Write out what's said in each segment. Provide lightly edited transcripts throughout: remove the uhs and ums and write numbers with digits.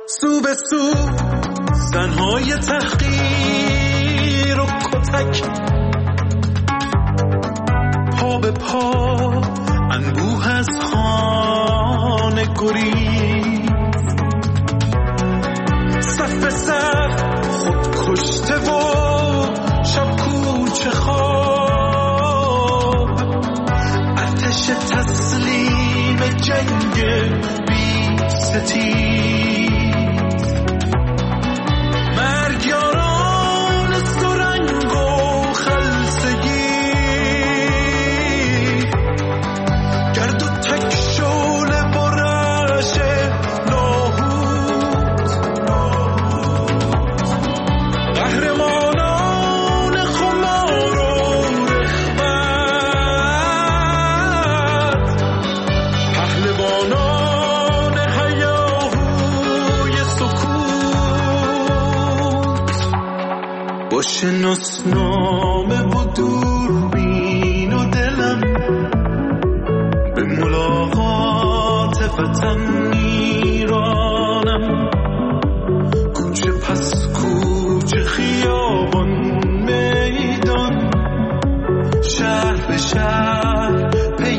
سو به سو زنهای تحقیر و کتک، پا به پا انبوه از خانه گریز، صف به صف خود کشته و شب کوچه خواب، آتش تسلیم جنگ بی ستیز، مرگ یاران است و رنگ و خلسگی، گرد و تک شعله و رعش لاهوت، قهرمانان خمار و رغبت، پهلوانان هیاهوی سکوت، با شناسنامه و دوربین و دلم به ملاقات وطن میرانم، کوچه پس کوچه، خیابان میدان، شهر به شهر پی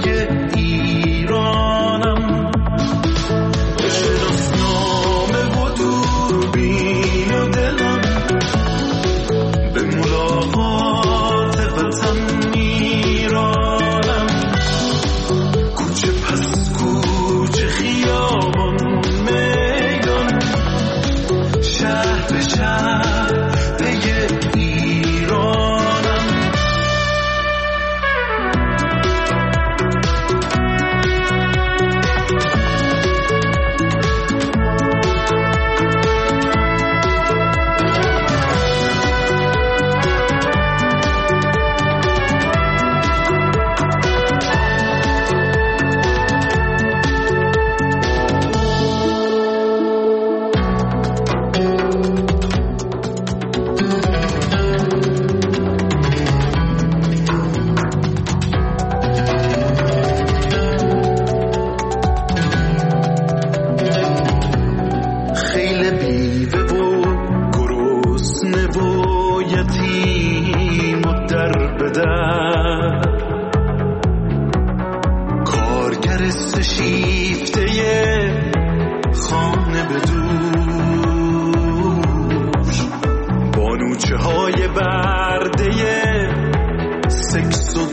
ایرانم، با شناسنامه و دوربین و دلم به ملاقات وطن میرانم، کوچه پس کوچه، خیابان میدان، شهر به شهر پی ایرانم. خیل بیوه و گرسنه و یتیم و در به در، کارگر سشیفته خانه به دوش، بانوچه های برده سکس و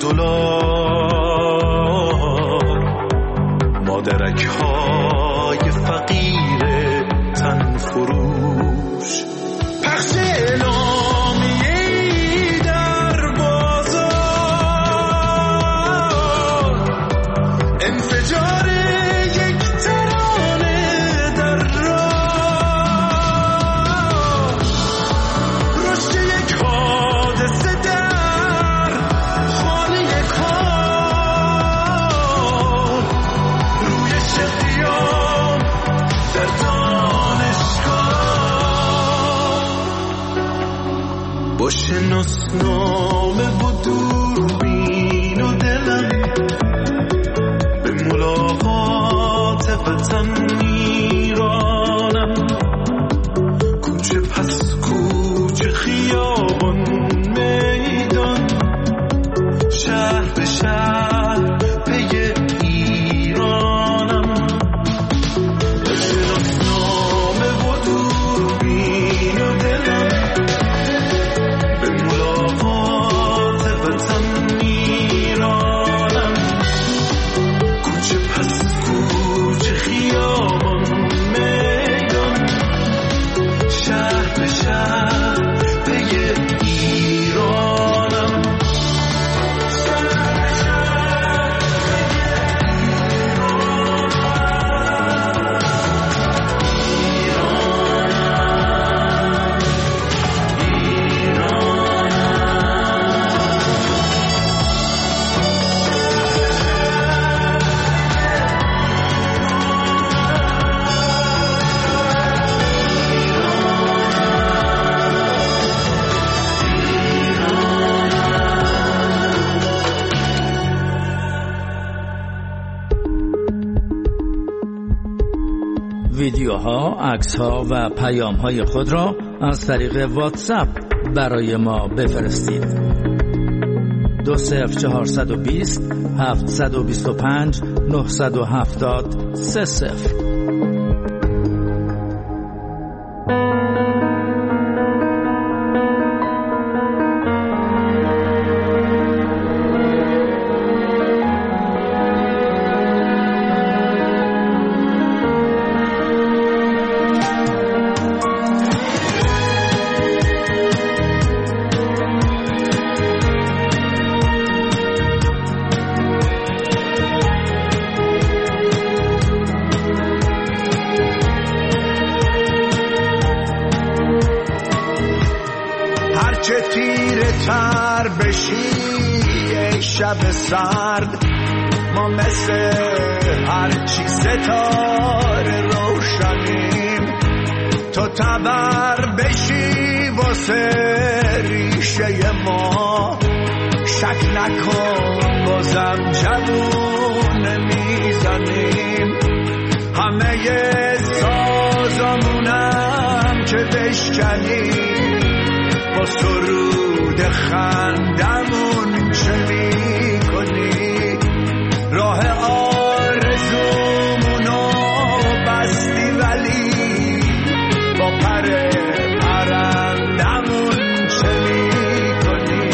دلار، مادرک های فقیر تن فروش، پخش اعلامیه‌ای در بازار، انفجار یک ترانه در راه، رشد یک حادثه در خانه کار، رویش قیام در با شناسنامه و دوربین و دلم به ملاقات وطن میرانم، کوچه پس کوچه، خیابان میدان، شهر به شهر پی ایرانم، با شناسنامه و دوربین و دلم به ملاقات وطن عکس‌ها و پیام‌های خود را از طریق واتساپ برای ما بفرستید. 20420 725 970 30. هرچه تیره تر بشی شب سرد، ما مثل هرچی ستاره روشنیم. تو تبر بشی واسه ریشه ما، شک نکن بازم جوون میزنیم. همه سازمونم که بشکنیم، با سرود خندمون چه می کنی؟ راه آرزومونو بستی ولی با پر پرندمون چه می کنی؟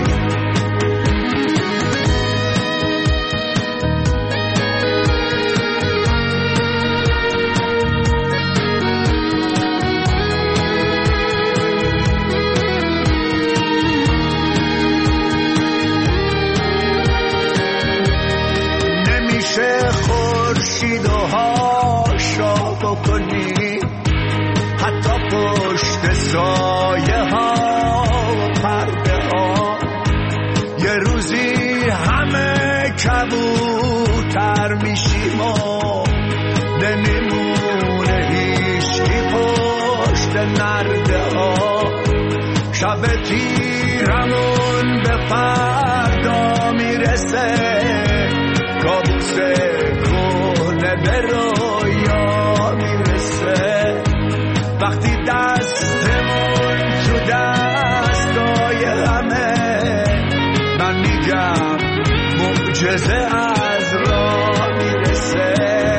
خورشید و هاشا بکنی، حتی پشت سایه ها و پرده ها. یه روزی همه کبوتر میشیم و نمیمونه هیچکی پشت نرده ها. شب تیرمون به فردا میرسه، کابوس کهنه به رویا میرسه. وقتی دستمون تو دستای همه، من میگم معجزه از راه میرسه.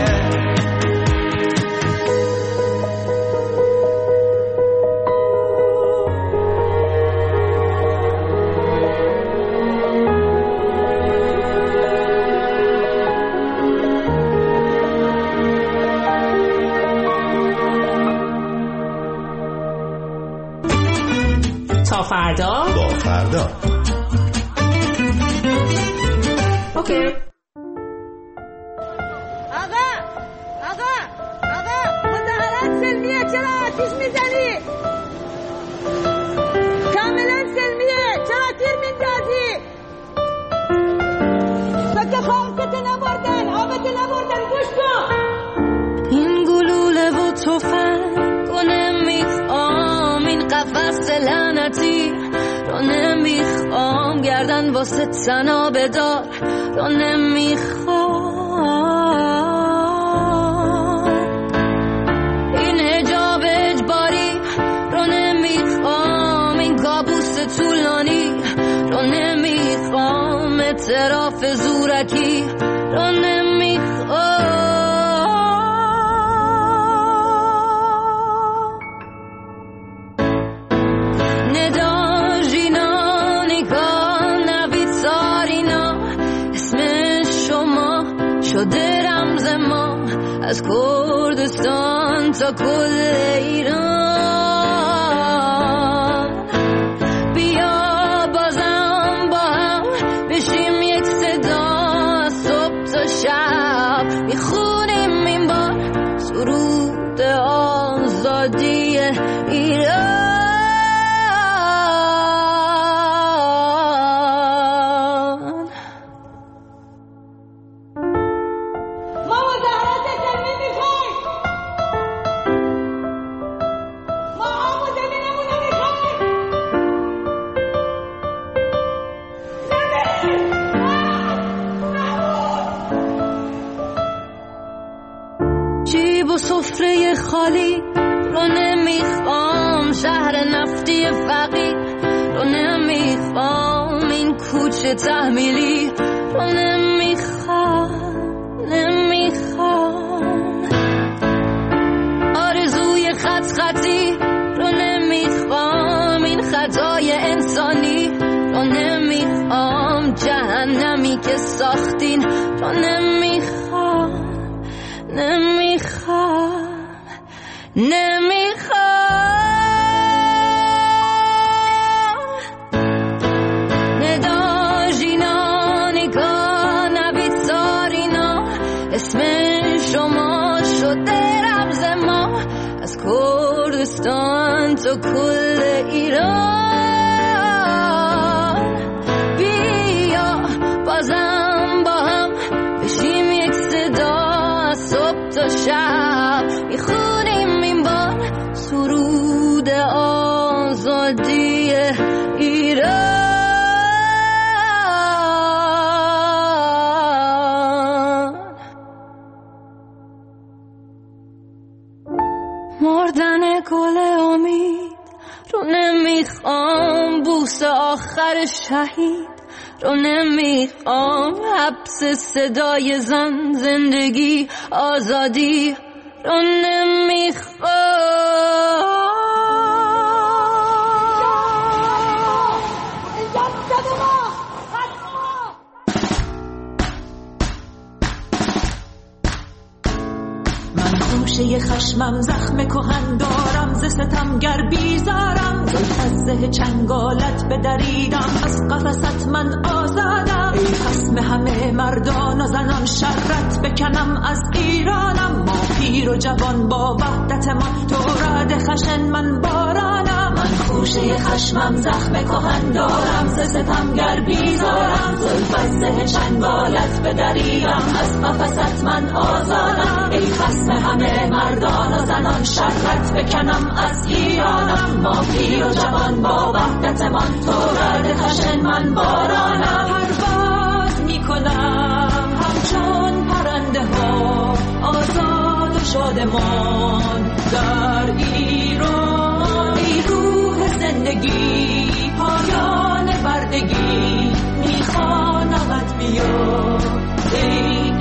تا فردا با فردا. اوکی. آقا مظاهرات سلمیه، چرا آتیش میزنی؟ کاملا سلمیه، چرا تیر میندازی؟ تو که خواهدت نبردن، آبت نبردن، گوش کن. این گلوله و تفنگ و نمیخوام، این قفس لعنتی رو نمیخوام، گردن واسه تنها بدار رو نمیخوام، این حجاب اجباری رو نمیخوام، این کابوس طولانی رو نمیخوام، اعتراف زورکی رو نمیخوام. شده رمز ما از کردستان تا کل ایران. بیا بازم با هم بشیم یک صدا، صبح تا شب میخونیم این بار سرود آزادی ایران. سفره خالی نقشه تحمیلی رو نمیخوام آرزوی خطی رو نمیخوام این خطای انسانی رو نمیخوام جهنمی که ساختین رو نمیخوام نداجینا نگاه نبیتارینا اسم شما شده رمز ما از کردستان تا کل ایران بیا بازم با هم بشیم یک صدا از صبح تا شب میخونیم این بار سرود آزادی ایران مردن گل امید رو نمیخوام بوس آخر شهید رو نمیخوام حبس صدای زن زندگی آزادی رو نمیخوام خوشه خشمم زخم کهن دارم ز ستمگر بیزارم زلف چنگالت بدریدم از قفست من آزادم ای خصم همه مردان و زنان شرت بکنم از ایرانم ما پیر و جوان با وحدت من تو رد خشن من بارانم من خوشه خشمم زخم کهن دارم ز ستمگر بیزارم زلف چنگالت بدریدم از قفست من آزادم ای خصم همه مردان و زنان شرت بکنم از ایرانم ما پیر و جوان با وحدت من تو رد خشن من بارانم پرواز میکنم همچون پرنده ها آزاد و شادمان در ایران ای روح زندگی پایان بردگی میخوانمت بیا ای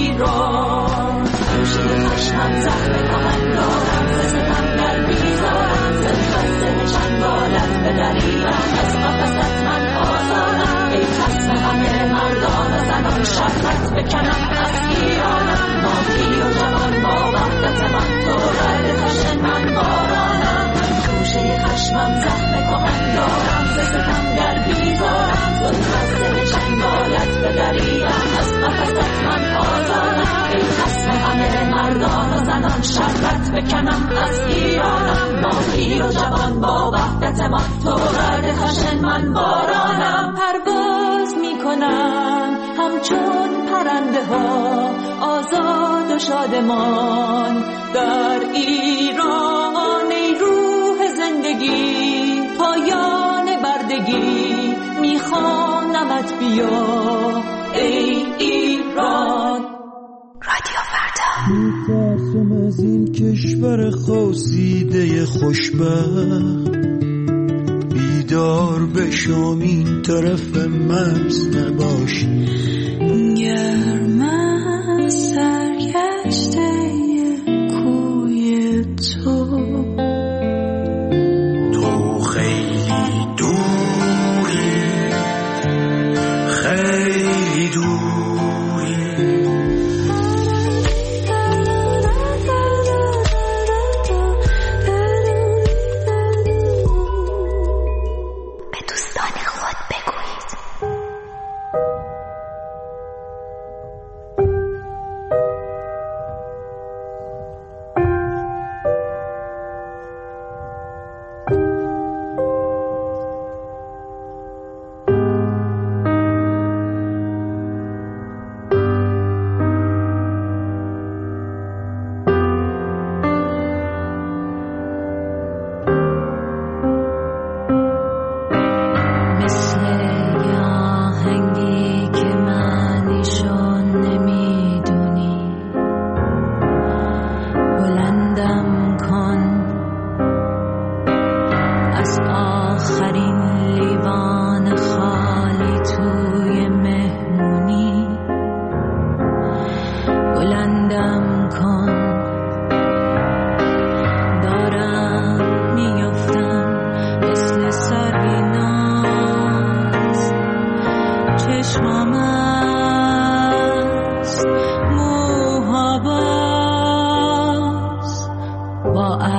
ایران خوشه خشمم زخم کهن دارم ز ستمگر بیزارم زلف چنگالت بدریدم از قفست من آزادم ای خصم همه مردان و زنان شرت بکنم از ایرانم ما پیر و جوان با وحدت من تو رد خشن من بارانم من خوشه خشمم زخم کهن دارم ز ستمگر بیزارم زلف چنگالت بدریدم از قفست من آزادم ای خصم همه مردان و زنان شرت بکنم از ایرانم ما پیر و جوان با وحدت من تو رد خشن من بارانم پرواز میکنم همچون پرنده ها آزاد و شادمان در ایران ای روح زندگی پایان بردگی میخوانمت بیا ای ایران رادیو فردا میترسم از این کشور خواسیده خوشبخت بیدار بشم این طرف مرز نباشی گرم از سرگشته کوی تو خیلی دوری خیلی دوری به دوستان خود بگویید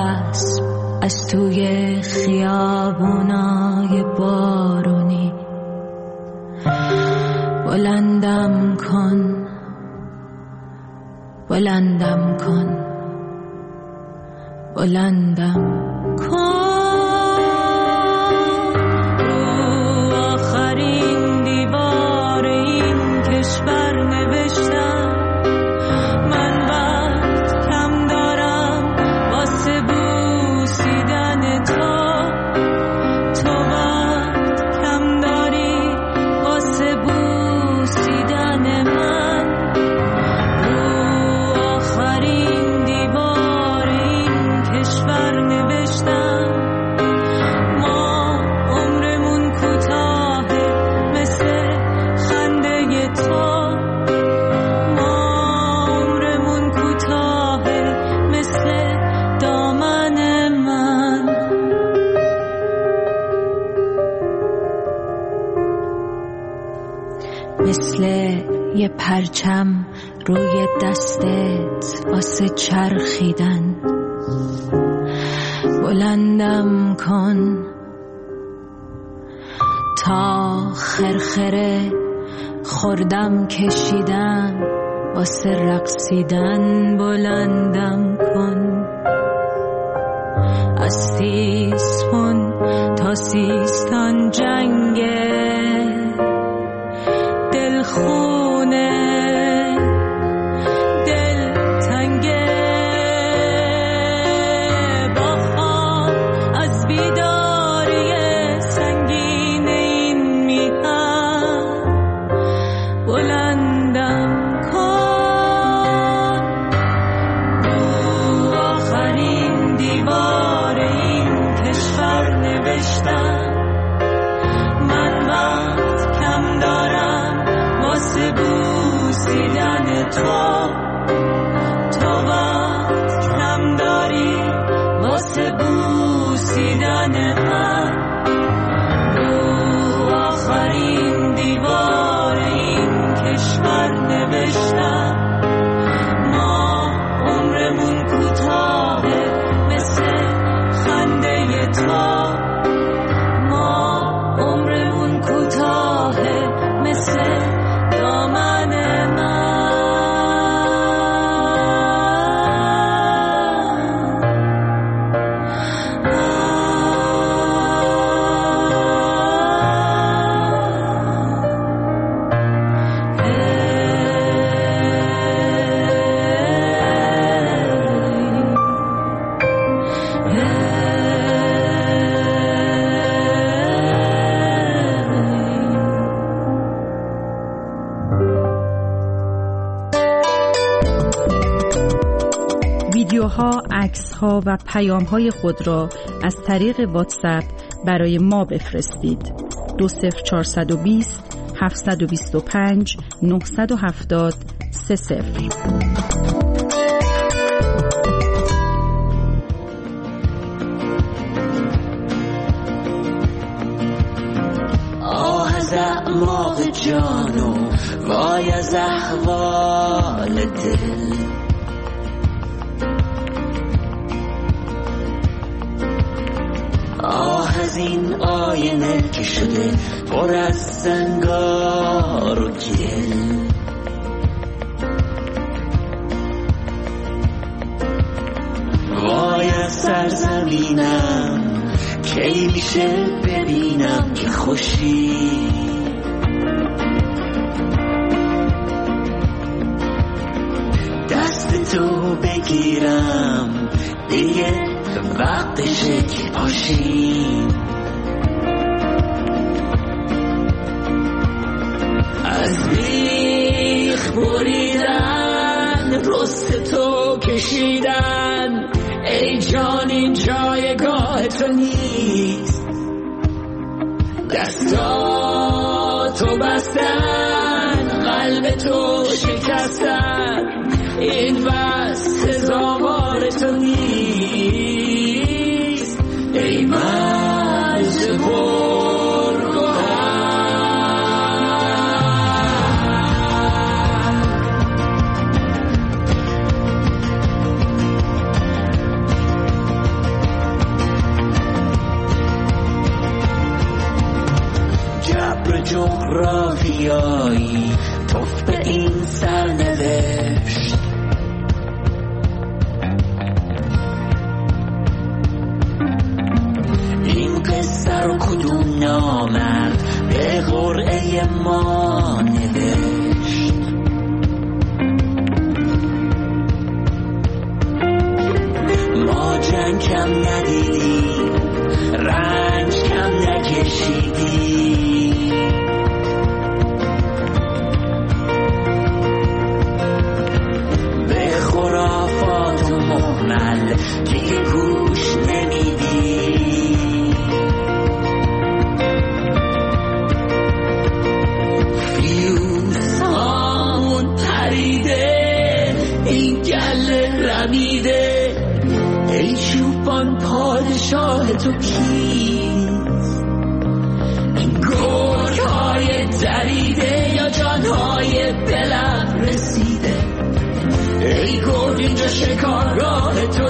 اسب از توی خیابونای بارونی بلندم کن، بلندم کن، بلندم کن. رو آخرین دیوار این کشور نوشتم من وقت کم دارم واسه بوسیدن تو، تو وقت کم داری واسه بوسیدن من. رو آخرین دیوار این کشور نوشتم ما عمرمون کوتاهه مثل خنده تو، ما عمرمون کوتاهه مثل دامن من. مثل یه پرچم روی دستت واسه چرخیدن بلندم کن تا خرخره خوردم کشیدم واسه رقصیدن بلندم کن. از سیسفون تا سیستان جنگه دلخونه ویدیوها، عکس‌ها و پیام‌های خود را از طریق واتساپ برای ما بفرستید. 20420 725 970 30. آه از اعماق جانو وای از احوال دل، آه از این آینه که شده پر از زنگار و گل. وای از سرزمینم کی میشه ببینم که خوشی، دست تو بگیرم دیگه وقتشه که پاشیم. از بیخ بریدن رست تو کشیدن، ای جان این جایگاه تو نیست، دستاتو بستن قلب تو شکستن، این بس سزاوار تو نیست، ای مرز پرگوهر. جغرافیایی توف به این سرنوشت. این قصه رو کدوم نامرد به قرعه ما نوشت؟ ما جنگ کم ندیدیم، رنج کم نکشیدیم، به خرافات و مهمل دیگه گوش نمیدیم. فیوزهامون پریده، این گله رمیده، ای چوپان پادشاه تو کیست؟ این گرگ‌های دریده یا جان‌های بلند رسیده؟ ای گرگ اینجا شکارگاه تو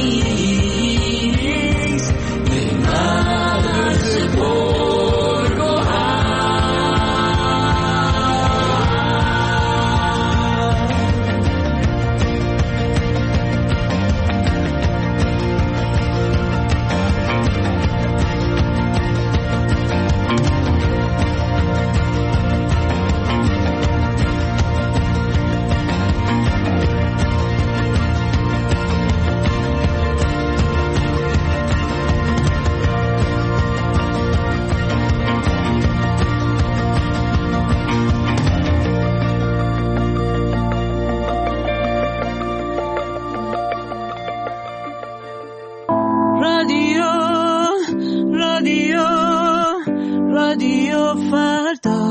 نیست، این مرز گرگ و رادیو فردا.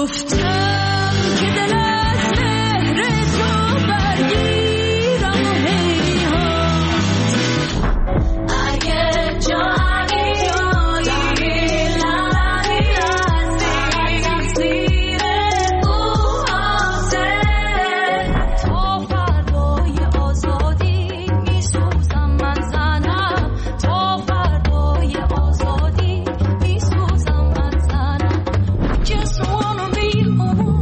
گفتم که دل از مهر تو برگیرم و هیهات اگه جایی لبی هستی زیر موهاته تو فردای آزادی میسوزم من زنم تو فردای آزادی میسوزم من زنم just wanna be home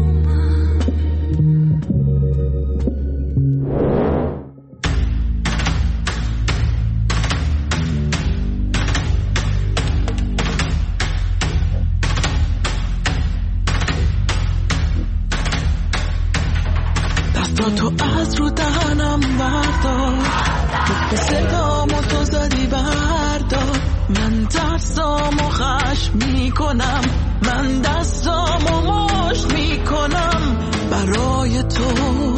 دستاتو از رو دهنم بردار تو صدامو تو زدی بردار من دستامو خشم میکنم من دستامو مشت میکنم برای تو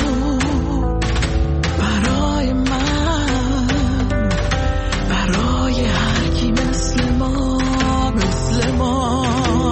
برای من برای هر کی مثل ما مثل ما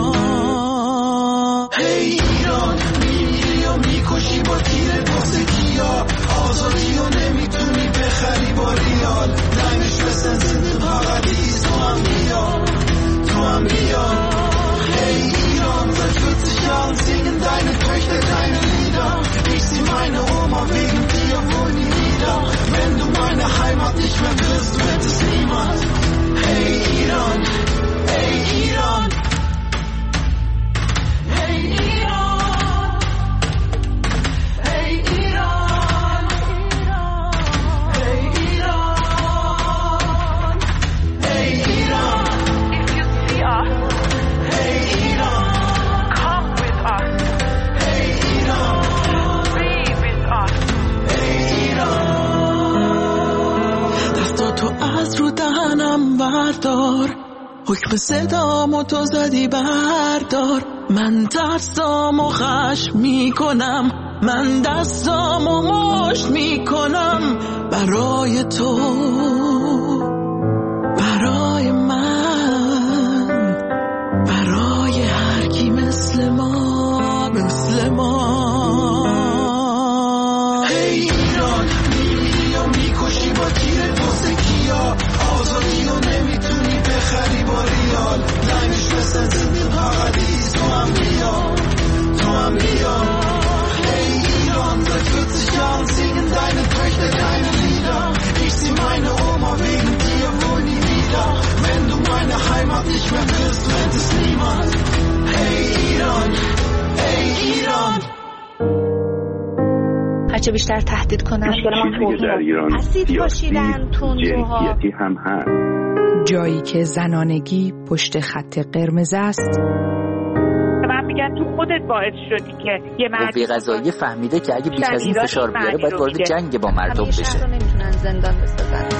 هی ایران میمیری و میکشی با تیر پاسکیا آزادی و نمیتونی بخری با ریال دنش بسن زنده پاradis تو هم بیا hey Iran seit 40 Jahren singen deine Töchter deine Lieder ich sieh meine Oma wegen dir wohl nie wieder wenn du meine Heimat nicht mehr wirst wird es niemand hey Iran hey Iran hey Iran hey Iran hey Iran hey Iran If you see us, hey Iran come with us. hey Iran Be with us. hey Iran دستاتو از رو دهنم بردار حکم صدامو تو زدی بردار من دستامو خشم میکنم من دستامو مشت میکنم برای تو برای من برای هر کی مثل ما مثل ما هی ایران میمیری و میکشی با تیر پاسکیا آزادی و نمیتونی بخری با ریال دنش بسن زنده پاradis تو هم بیا hey Iran seit 40 Jahren singen deine Töchter deine Lieder ich sieh meine Oma wegen dir wohl nie wieder wenn du meine Heimat nicht mehr wirst wird es niemand hey Iran hey Iran هرچه بیشتر تهدید کنن چیزی که در ایران اسید پاشیدن تندروها جنسیتی هم هست جایی که زنانگی پشت خط قرمز است من میگن تو خودت باعث شدی که یه قوه قضاییه فهمیده که اگه بیش از این فشار بیاره باید وارد جنگ با مردم بشه. شهر رو نمیتونن زندان بسازن.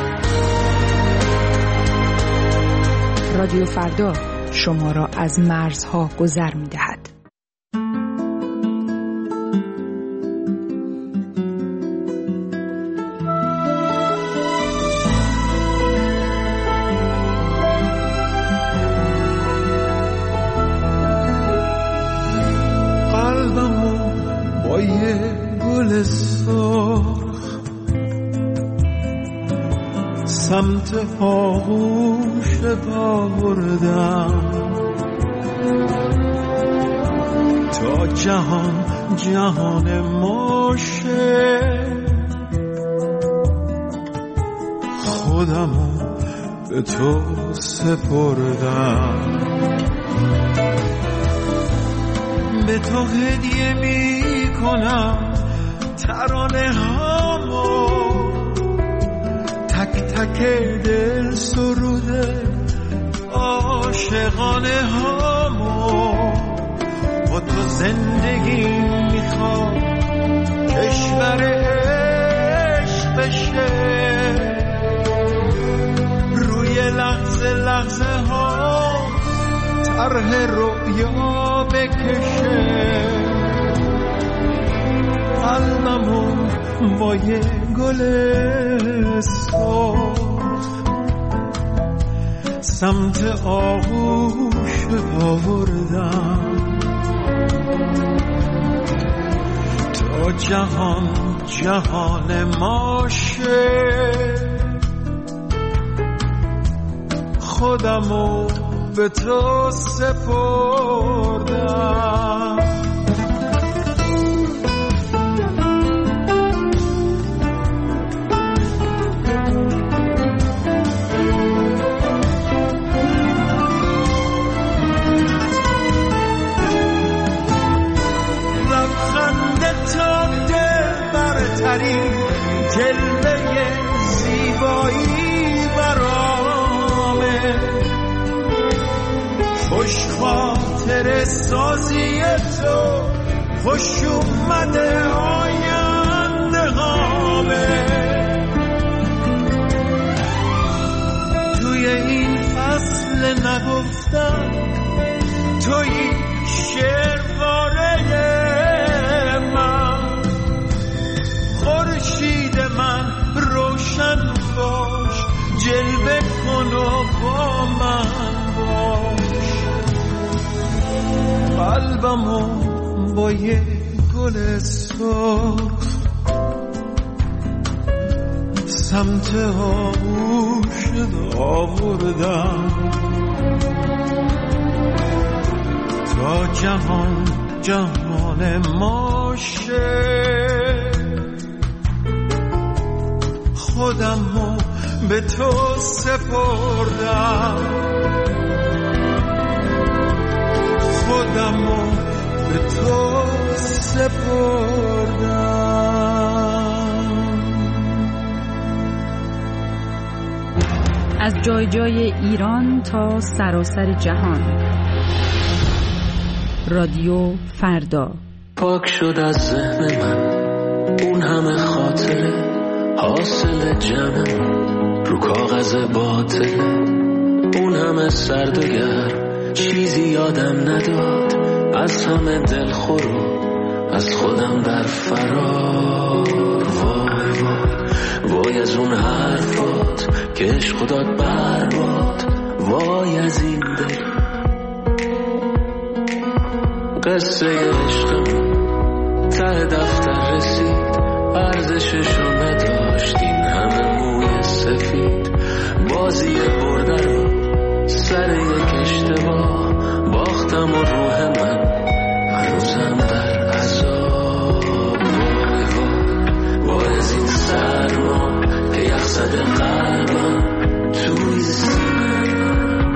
رادیو فردا شما را از مرزها گذر می‌دهد. قلبمو با یه گل سرخ سمت آغوش بردم تا جهان ما شه خودمو به تو سپردم به تو هدیه می کنم ترانه هامو تک تک دل سروده عاشقانه هامو با تو زندگی میخوام کشور عشق بشه روی لحظه لحظه ها طرح رؤیا بکشه قلبمو با یه گل سرخ سمت آغوش بردم تا جهان جهان ما شه خودمو به تو سپردم جلوه زیبایی برامه خوش خاطر سازی تو خوش اومده آینده هامه توی این فصل نگفتم توی شعرواره من خورشید من روشن باش جلوه کن و با من باش قلبمو با یه گل سرخ سمت آغوش آوردم تا جهان جهان ما شه خودمو به تو سپردم خودمو به تو سپردم. از جای جای ایران تا سراسر جهان رادیو فردا. پاک شد از ذهن من اون همه خاطره حاصل جمعم رو کاغذ باطل اون همه سرد و گرم چیزی یادم نداد از همه دلخور و از خودم در فرار وای وای وای از اون حرفات که عشق داد برباد وای از این دل قصه عشقم ته دفتر رسید ارزششو نداشت این همه موی سفید بازی برده رو سر یک اشتباه باختم و روح من هنوزم در عذاب وای وای وای از این سرما که یخ زده قلبم توی سینه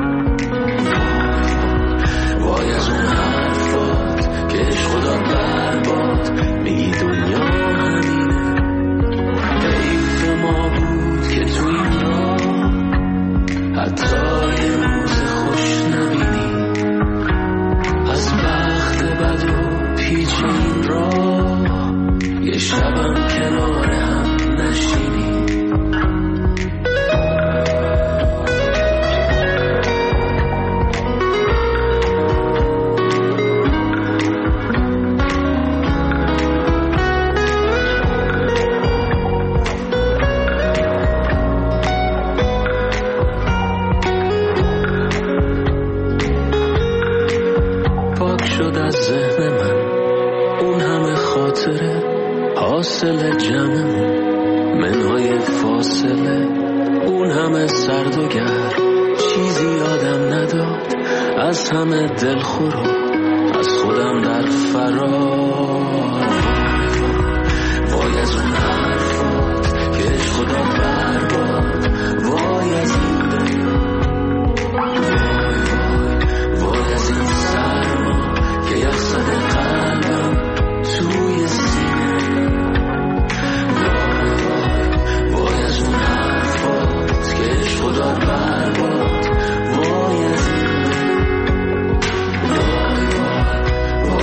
وای از اون حرفات که عشق داد برباد میگی دنیا همینه حیف ما بود که تو این راه حتی یه روز خوش نبینی از بخت بد و پیچ این راه یه شبم کنار هم نشینی حاصل جمعمون منهای فاصله اون همه سرد و گرم چیزی یادم نداد از همه دلخور و از خودم در فرار وای از اون حرفات که عشق داد برباد وای از این دل وای وای وای از این سرما که یخ زده قلبم توی سینه وای از اون حرفات که عشق داد برباد وای از این وای وای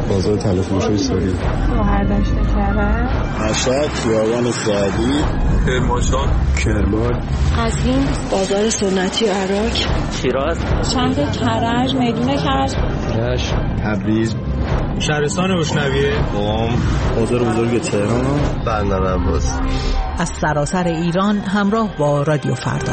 بازار تلفروشی سوری. شهردشت کرج، مشهد، خیابان سعدی، کرمانشاه، کرمان، قزوین، بازار سنتی عراق، شیراز، شهر کرج، میدون کرج، رشت، تبریز، شهرستان روشنویه، قم، بازار بزرگ تهران، بندر عباس. از سراسر ایران همراه با رادیو فردا.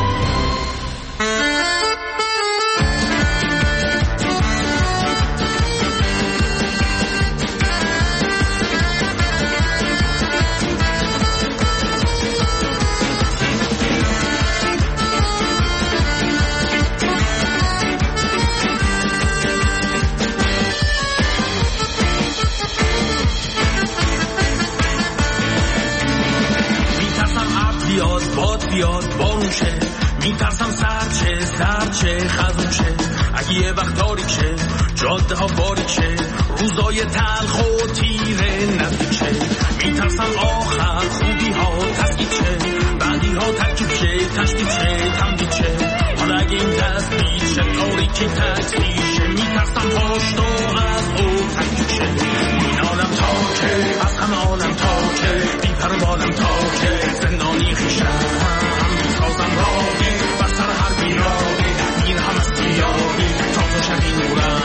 بیاد بارون شه، میترسم سرد شه خزون شه، اگه یه وقت تاریک شه جاده ها باریک شه، روزای تلخ و تیره نزدیک شه، میترسم آخر خوبی ها تسکیت شه، بعدی ها ترکیب شه تشکیل شه تمدید شه، حالا اگه این تثبیت شه تاریکی تکفیر شه، میترسم پاشتو از او تکیب شه، این عالم تاکه از همه عالم تاکه، بی پر و بالم تاکه، زندانی خیشم سازم راهی بر سر هر بیراهی، میرهم از سیاهی تا تو شبی نورم.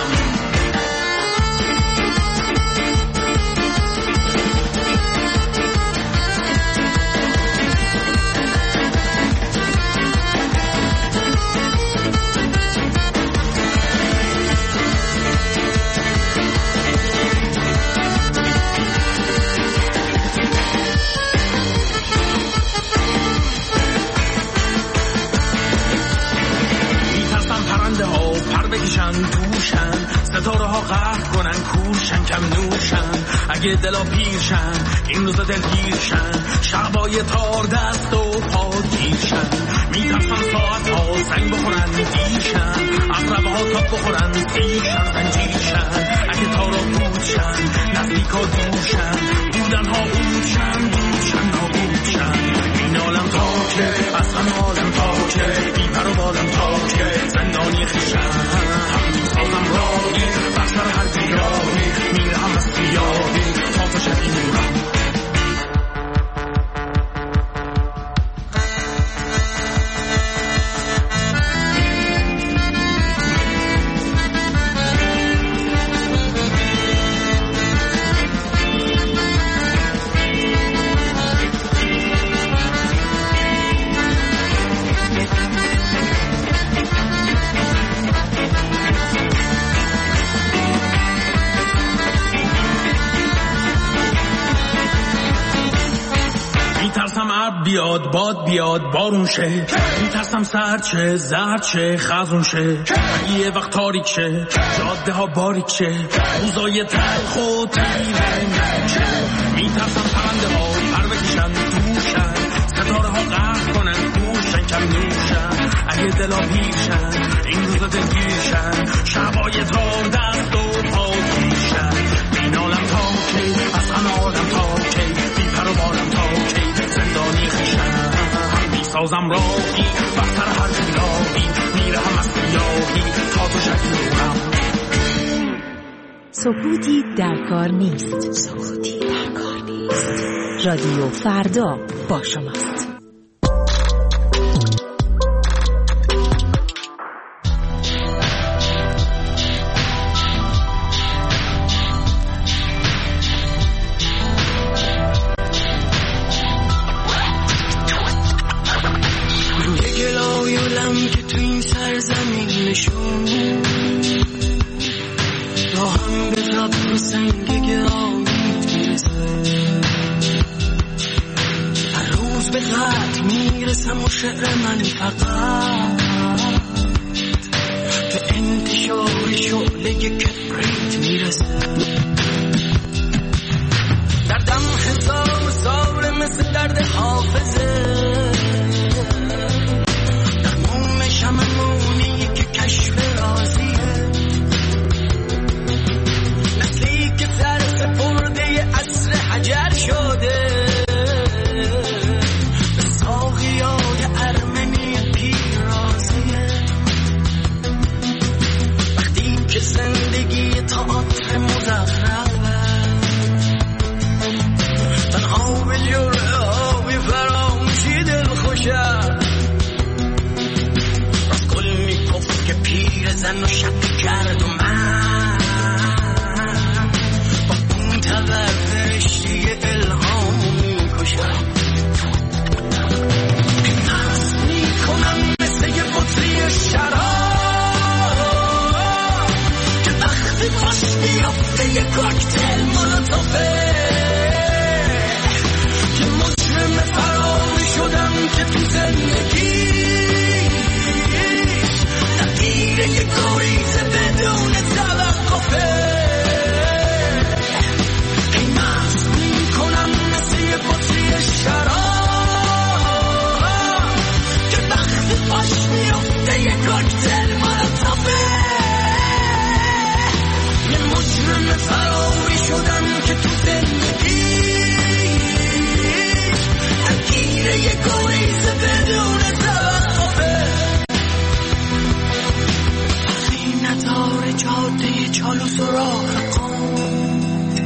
توشن ستاره ها قهر کنن کورشن کم نوشن، اگه دلا پیرشن این روزا دلگیرشن، شبای تار دست و پا گیرشن، میترسن ساعت ها زنگ بخورن دیرشن، عقربه ها تاب بخورن سیرشن زنجیرشن، اگه تارا بودشن نزدیک ها دورشن، بودن ها بودشن نابودشن، این عالم تاکه از همه عالم تاکه، بی پر و بالم تاکه، زندانی خیشن سازم راهی بر سر هر بیراهی، میرهم از سیاهی تا تو شبی نورم. بیاد باد بیاد بارون شه، میترسم سرد شه زرد شه خزون شه، یه وقت تاریک شه جاده ها باریک شه، روزای تلخ و تیره نشه، میترسم پرنده ها پر بکشن دوشن، ستاره ها قهر کنن کوشن کم نوشن، اگه دلا پیرشن این روزا دلگیرشن، شبای تار دست و پا گیرشن، این عالم تاکی از همه عالم تاکی، بی پر و بالم تاکی، زندانی خیشم سازم راهی بر سر هر بیراهی، میرهم از سیاهی تا تو شبی نورم. سکوتی در کار نیست، سکوتی در کار نیست. رادیو فردا با شماست. راهم به رب و سنگ گرانیت میرسه، هر روز به قد میرسم و شعر من فقط به انتشار شعله کبریت میرسه، دردم هزار سال مثل درد حافظه، درمون شممونی که کشف رازیه، نسلی که سر سپرده عصر حجر شده، به ساقیای ارمنی پیرازیه، وقتی که زندگی تئاتر مزخرفه، به جرعه های فراموشی دل خوشم راست گل میگفت که پیر زن و شک کرد و من با اون تبر فرشته الهام میکشم نفس میکنم مثل یه بطری شراب که وقتی پاش میافته یه کوکتل مولوتوفه که مجرم فراری شدم که تو زندگی تغییر یه گریز بدون توقفه این مست میکنم مثل یه بطری شراب که وقتی پاش میافته یه کوکتل مولوتوفه یه مجرم فراری شدم که تو زندگی تغییر یه گریز بدون توقفه وقتی نداره جاده چالوس و راه قم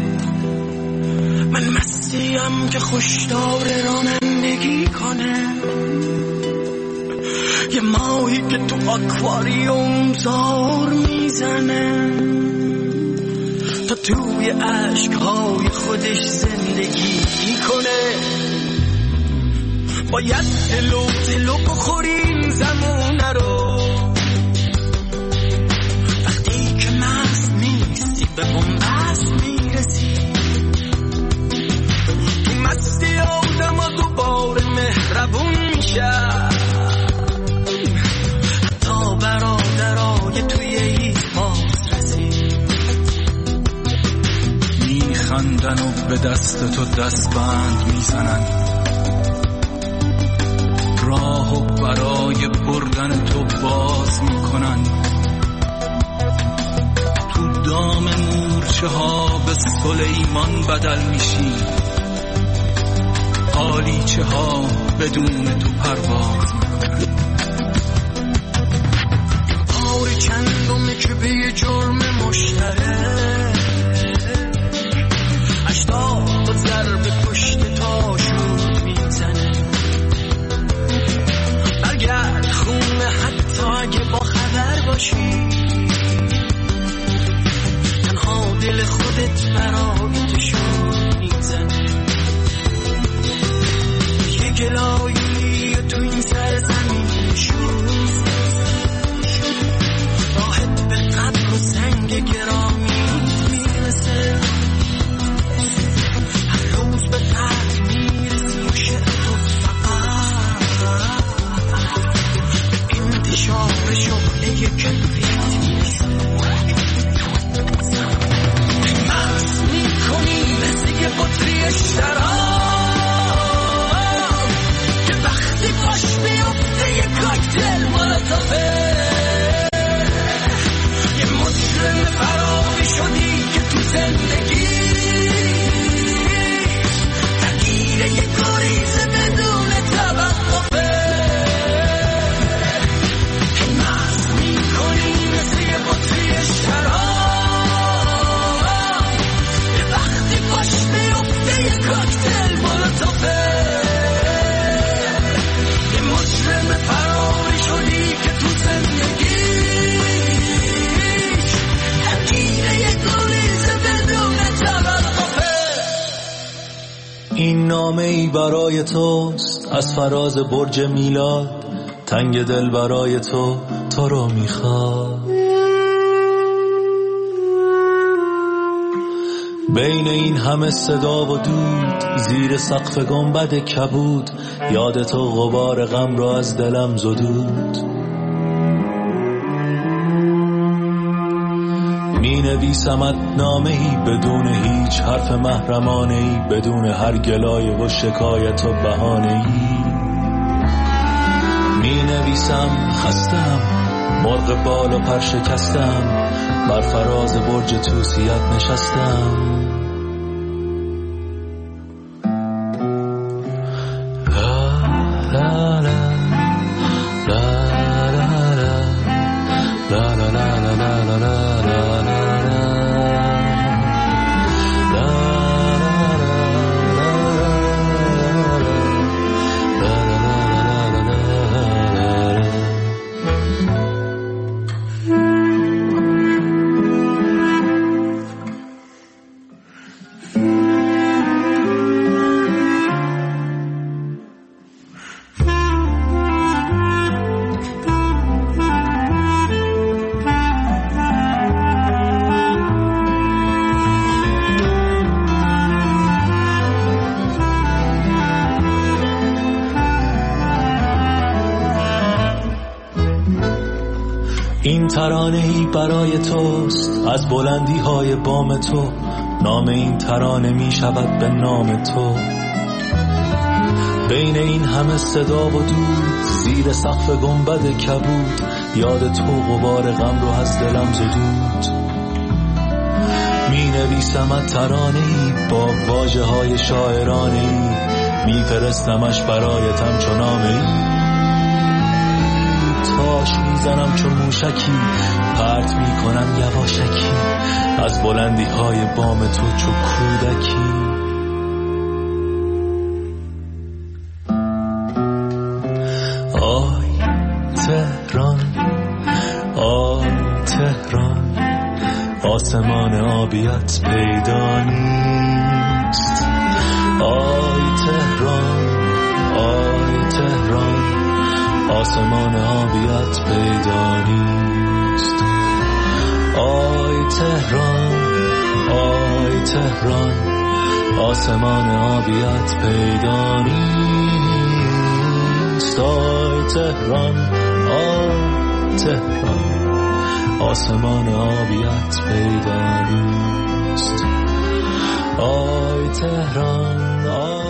من مستیم که خوشدار رانندگی کنه یه ماهی که تو آکواریوم زار میزنه تا توی عشقهای خودش زندگی کنه باید تلو بخوریم زمونه رو وقتی که مست نیستی به بنبست میرسی تو مستی آدم ها دوباره مهربون میشه حتی برادرای توی ایفاس رسید میخندن و به دست تو دستبند میزنن راهو برای بردن تو باز میکنن تو دام مورچه ها به سلیمان بدل میشی قالیچه ها بدون تو پرواز میکنن بار چندمه که به یه جرم مشترک 80 ضربه پشت تاشون میزنه برگرد خونه حتی اگه با خبر باشی تنها دل خودت برای تو شور میزنه یه گلایی تو این سر زمین شور راحت به قبر و سنگ گرامی میرسه هر روز به قدر میرسی و شعر تو فقط به انتشار شعله کبریت میرسه مست میکنی مثل یه بطری شراب که وقتی پاش میافته یه کوکتل مولوتوفه یه مجرم فراری شدی که تو زندگی تغییر یه گریز بدون توقفه مست میکنی مثل یه بطری شراب که وقتی پاش میافته یه کوکتل مولوتوفه یه مجرم فراری شدی که تو زندگی تغییر یه گریز بدون توقفه این نامه ای برای توست از فراز برج میلاد تنگ دل برای تو رو میخواد بین این همه صدا و دود زیر سقف گنبد کبود یاد تو غبار غم را از دلم زدود می نویسمت نامه‌ای بدون هیچ حرف محرمانه‌ای بدون هر گلایه و شکایت و بهانه‌ای می نویسم خستم مرغ بال و پر شکستم بر فراز برج توسیت نشستم این ترانه‌ای برای توست از بلندی های بام تو، نام این ترانه می شود به نام تو. بین این همه صدا و دود، زیر سقف گنبد کبود، یاد تو غبار غم رو از دلم زدود. می نویسمت ترانه‌ای با واژه های شاعرانه‌ای، می فرستمش برایتم چو نامه‌ای. تاش میزنم چون موشکی، پرت میکنم یواشکی از بلندی های بام تو چو کودکی. آی تهران، آی تهران، آسمان آبیت پیدا نیست. آی تهران، آی تهران، آسمان آبیت پیدا نیست. آی تهران، آی تهران، آسمان آبیت پیدا نیست. آی تهران، آی تهران، آسمان آبیت پیدا نیست. آی تهران، آی